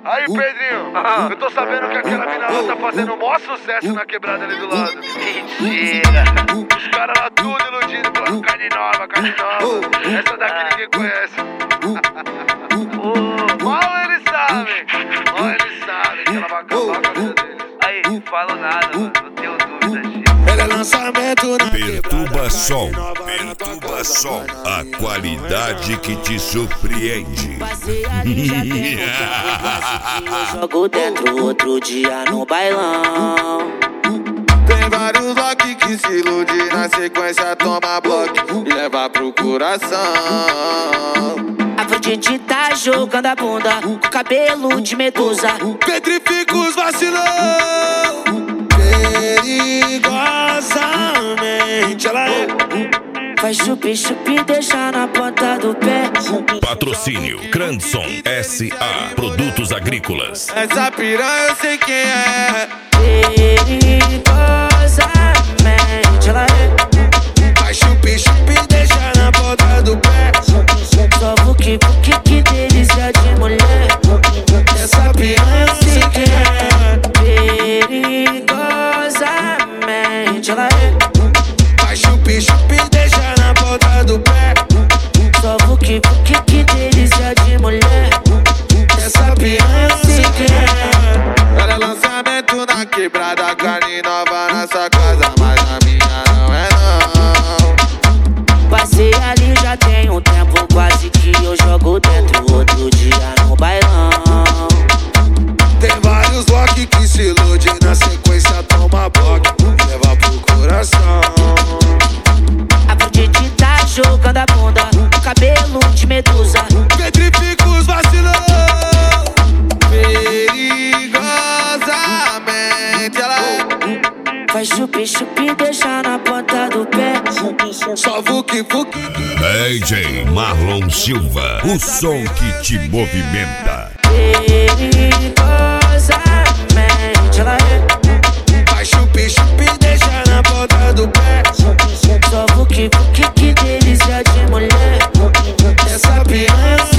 Aí, Pedrinho, eu tô sabendo que aquela mina lá tá fazendo o maior sucesso na quebrada ali do lado. Mentira. Os caras lá tudo iludindo pela carne nova, carne nova. Essa daqui ninguém conhece. Mal eles sabem que ela vai acabar com a vida deles. Aí, falo nada, mano, não tenho dúvida, Chico. Ela é lançamento na Perturba Som, Perturba Som, a qualidade que te surpreende. Jogo dentro outro dia no bailão. Tem vários lock que se ilude, na sequência toma bloco e leva pro coração. Afrodite tá jogando a bunda com cabelo de medusa. Petrifica os vacilão. Perigosamente ela é. Faz chupi-chupi, deixa na ponta do pé. Patrocínio Grandson S.A. Produtos Agrícolas. Essa piranha eu sei quem é. Perigosamente ela é. Faz chupi-chupi, deixa na ponta do pé. Só vuki que delícia de mulher. Essa piranha eu sei quem é. Perigosamente ela é. Faz chupi-chupi, deixa na ponta do pé. Só vuki que delícia de mulher. Essa piranha eu sei quem é. Ela é lançamento na quebrada, carne nova na sua casa, mas a minha não é não. Passei ali já tem um tempo, quase que eu jogo dentro outro dia no bailão. Tem vários lock que se ilude, na sequência toma bloco e leva pro coração. Afrodite tá jogando a bunda com cabelo de medusa. Petrifica os vacilão. Perigosamente ela é. Faz chupi-chupi, deixa na ponta do pé. Só vuki. DJ Marlon Silva, o som que te movimenta. Perigosamente ela é. Faz chupi-chupi, deixa na ponta do pé. Só vuki que delícia de mulher. Essa piranha